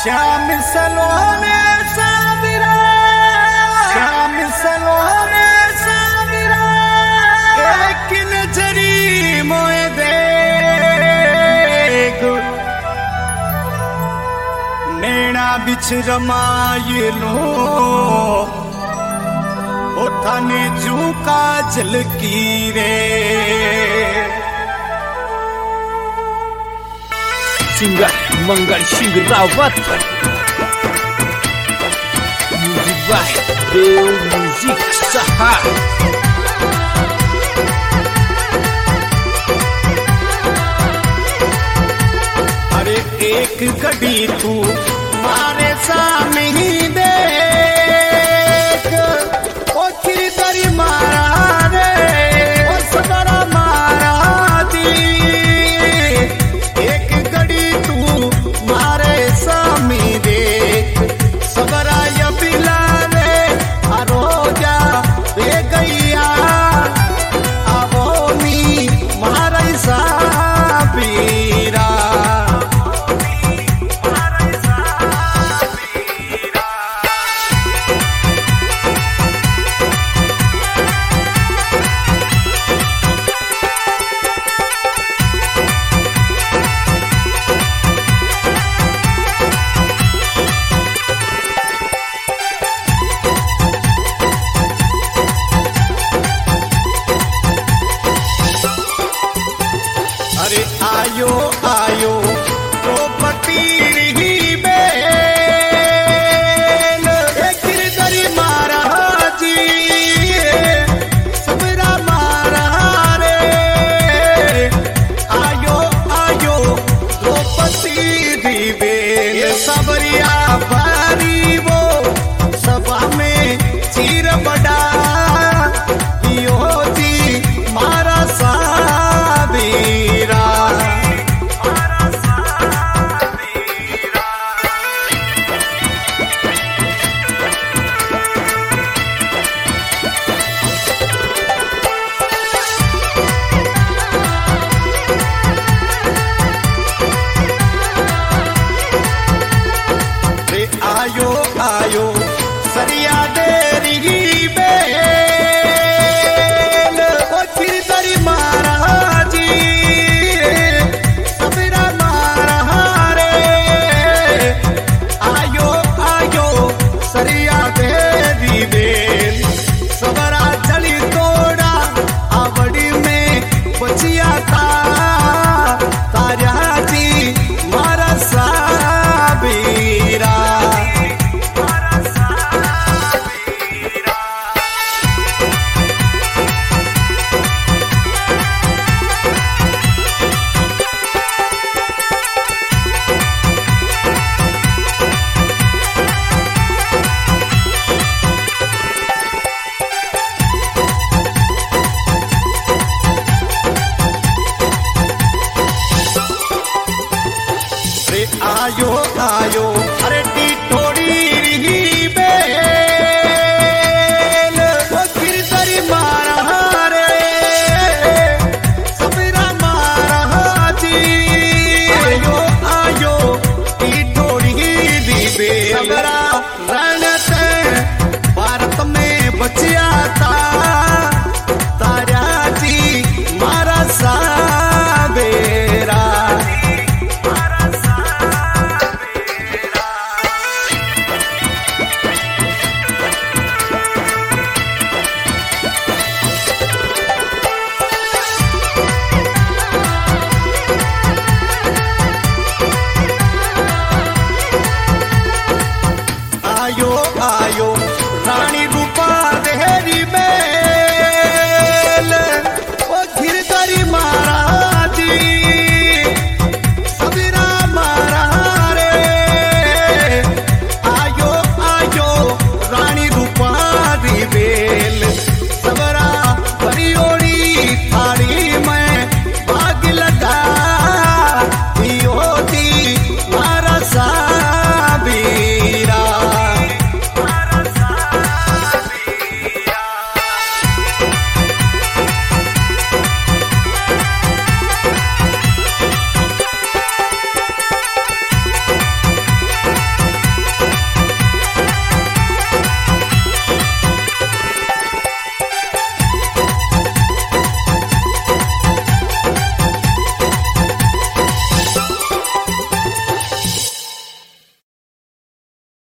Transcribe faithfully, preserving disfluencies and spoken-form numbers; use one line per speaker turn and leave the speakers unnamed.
श्याम सलोने साविरा श्याम सलोने साविरा एक नजरी मोए देख नैना बिछ रमाये लो ओठाने झुका झलकी रे
Singgah Manggar Singh Rawat Music by Dew Music Saha
अरे एक घड़ी तू मारे सामने ही देख ओ तेरी तेरी मारा रे ओ सबरा मारा दी एक घड़ी तू मारे सामने देख सबरा या पिला रे अरोजा दे गैया आवो नी मारा साबीरा अरे आयो आयो तो पतीरी बेल एक दरी मारा जी सबरा मारा रे आयो आयो तो पतीरी बेल सबरिया भारी वो सभा में चीर बड़ा यो जी मारा साबीरा आयो आयो सरिया देरी बेल ओ चिर दरी मारा जी सबरा मारा रे आयो आयो सरिया देरी बेल सबरा चली तोड़ा आवड़ी में बचिया था तारा जी मारा साबीरा आयो